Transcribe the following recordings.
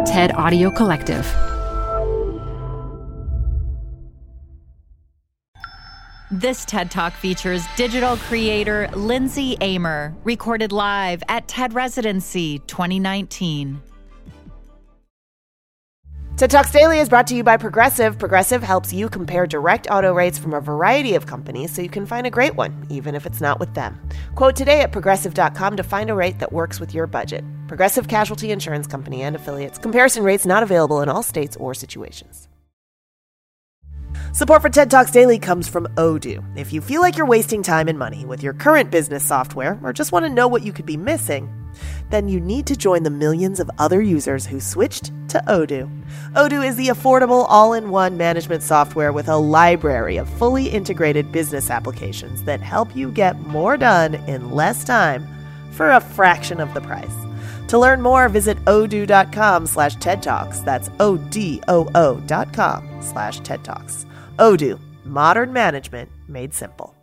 TED Audio Collective. This TED Talk features digital creator Lindsay Amer, recorded live at TED Residency 2019. TED Talks Daily is brought to you by Progressive. Progressive helps you compare direct auto rates from a variety of companies so you can find a great one, even if it's not with them. Quote today at Progressive.com to find a rate that works with your budget. Progressive Casualty Insurance Company and Affiliates. Comparison rates not available in all states or situations. Support for TED Talks Daily comes from Odoo. If you feel like you're wasting time and money with your current business software or just want to know what you could be missing, then you need to join the millions of other users who switched to Odoo. Odoo is the affordable all-in-one management software with a library of fully integrated business applications that help you get more done in less time for a fraction of the price. To learn more, visit odoo.com/TED Talks. That's ODOO.com/TED Talks. Odoo, modern management made simple.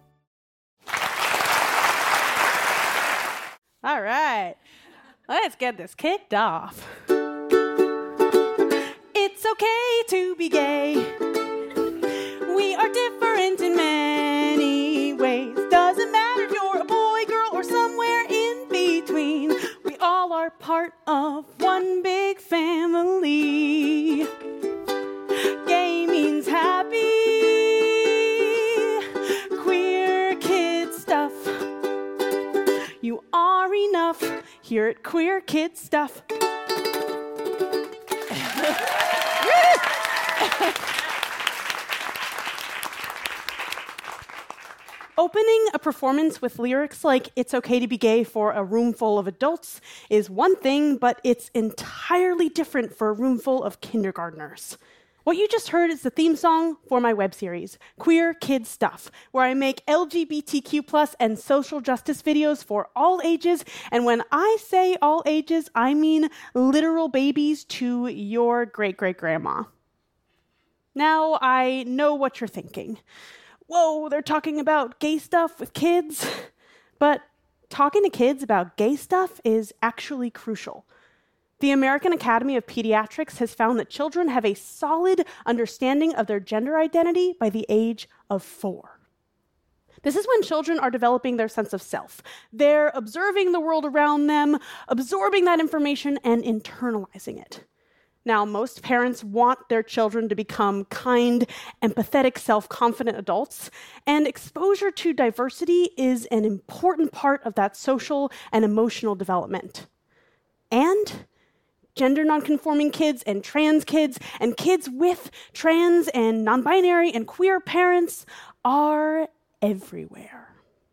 All right, let's get this kicked off. It's okay to be gay. We are different in many ways. Doesn't matter if you're a boy, girl, or somewhere in between. We all are part of one big family. Gay means happy. Queer kid stuff. You are enough here at Queer Kid Stuff. Opening a performance with lyrics like "It's okay to be gay" for a room full of adults is one thing, but it's entirely different for a room full of kindergartners. What you just heard is the theme song for my web series, Queer Kid Stuff, where I make LGBTQ+ and social justice videos for all ages. And when I say all ages, I mean literal babies to your great-great-grandma. Now, I know what you're thinking. Whoa, they're talking about gay stuff with kids? But talking to kids about gay stuff is actually crucial. The American Academy of Pediatrics has found that children have a solid understanding of their gender identity by the age of 4. This is when children are developing their sense of self. They're observing the world around them, absorbing that information, and internalizing it. Now, most parents want their children to become kind, empathetic, self-confident adults, and exposure to diversity is an important part of that social and emotional development. And gender nonconforming kids and trans kids and kids with trans and non-binary and queer parents are everywhere.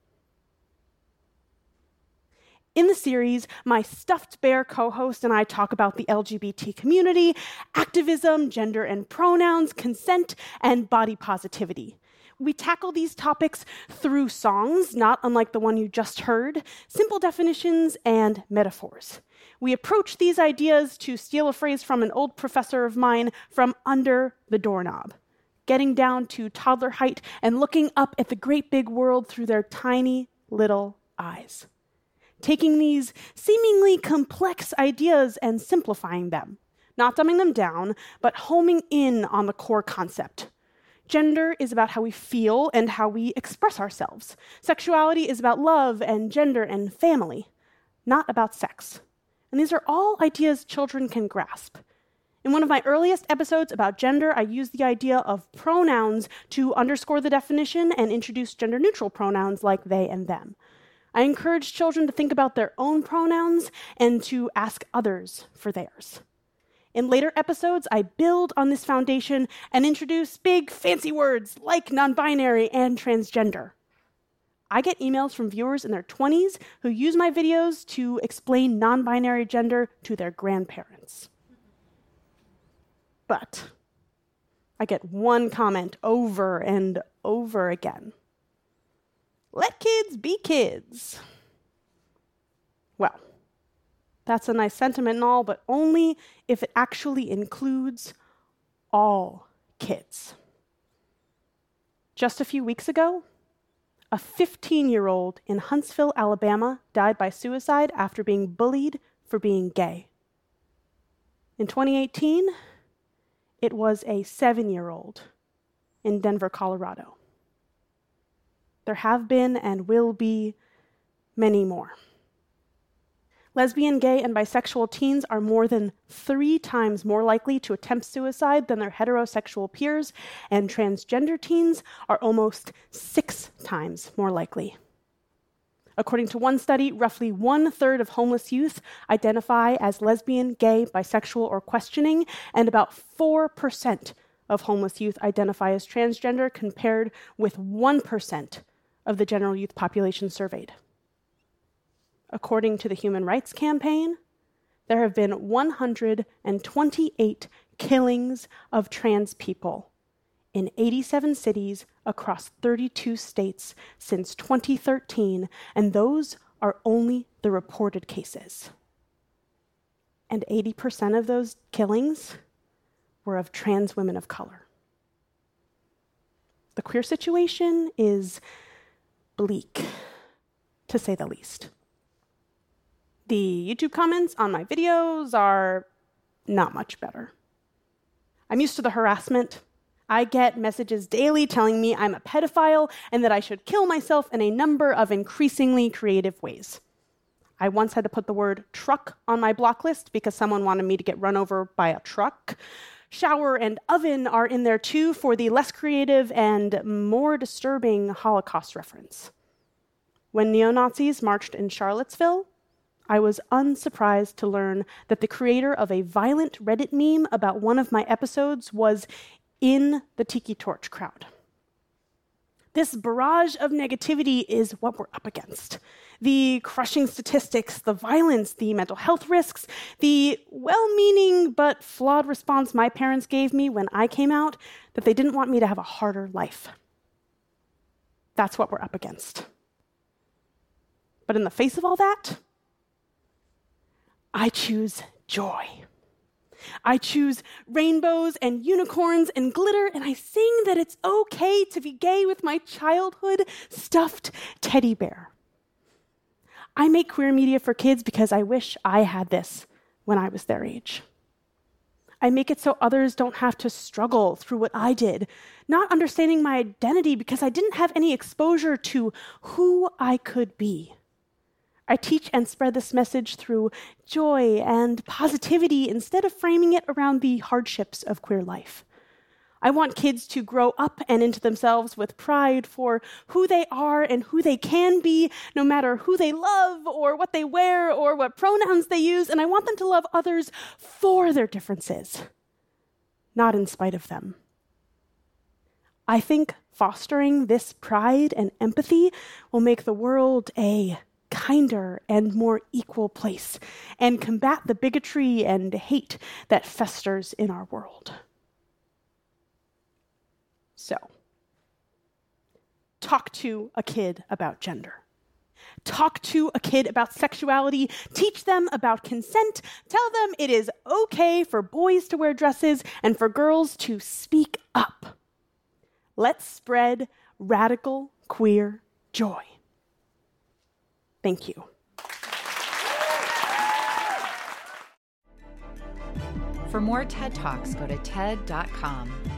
In the series, my stuffed bear co-host and I talk about the LGBT community, activism, gender and pronouns, consent, and body positivity. We tackle these topics through songs, not unlike the one you just heard, simple definitions, and metaphors. We approach these ideas, to steal a phrase from an old professor of mine, from under the doorknob, getting down to toddler height and looking up at the great big world through their tiny little eyes. Taking these seemingly complex ideas and simplifying them, not dumbing them down, but homing in on the core concept. Gender is about how we feel and how we express ourselves. Sexuality is about love and gender and family, not about sex. And these are all ideas children can grasp. In one of my earliest episodes about gender, I used the idea of pronouns to underscore the definition and introduce gender-neutral pronouns like they and them. I encourage children to think about their own pronouns and to ask others for theirs. In later episodes, I build on this foundation and introduce big, fancy words like non-binary and transgender. I get emails from viewers in their 20s who use my videos to explain non-binary gender to their grandparents. But I get one comment over and over again. Let kids be kids. Well, that's a nice sentiment and all, but only if it actually includes all kids. Just a few weeks ago, a 15-year-old in Huntsville, Alabama, died by suicide after being bullied for being gay. In 2018, it was a 7-year-old in Denver, Colorado. There have been and will be many more. Lesbian, gay, and bisexual teens are more than 3 times more likely to attempt suicide than their heterosexual peers, and transgender teens are almost 6 times more likely. According to one study, roughly 1/3 of homeless youth identify as lesbian, gay, bisexual, or questioning, and about 4% of homeless youth identify as transgender, compared with 1% of the general youth population surveyed. According to the Human Rights Campaign, there have been 128 killings of trans people in 87 cities across 32 states since 2013, and those are only the reported cases. And 80% of those killings were of trans women of color. The queer situation is bleak, to say the least. The YouTube comments on my videos are not much better. I'm used to the harassment. I get messages daily telling me I'm a pedophile and that I should kill myself in a number of increasingly creative ways. I once had to put the word truck on my block list because someone wanted me to get run over by a truck. Shower and oven are in there too for the less creative and more disturbing Holocaust reference. When neo-Nazis marched in Charlottesville, I was unsurprised to learn that the creator of a violent Reddit meme about one of my episodes was in the Tiki Torch crowd. This barrage of negativity is what we're up against. The crushing statistics, the violence, the mental health risks, the well-meaning but flawed response my parents gave me when I came out that they didn't want me to have a harder life. That's what we're up against. But in the face of all that, I choose joy. I choose rainbows and unicorns and glitter, and I sing that it's okay to be gay with my childhood stuffed teddy bear. I make queer media for kids because I wish I had this when I was their age. I make it so others don't have to struggle through what I did, not understanding my identity because I didn't have any exposure to who I could be. I teach and spread this message through joy and positivity instead of framing it around the hardships of queer life. I want kids to grow up and into themselves with pride for who they are and who they can be, no matter who they love or what they wear or what pronouns they use, and I want them to love others for their differences, not in spite of them. I think fostering this pride and empathy will make the world a kinder and more equal place, and combat the bigotry and hate that festers in our world. So, talk to a kid about gender. Talk to a kid about sexuality. Teach them about consent. Tell them it is okay for boys to wear dresses and for girls to speak up. Let's spread radical queer joy. Thank you. For more TED Talks, go to TED.com.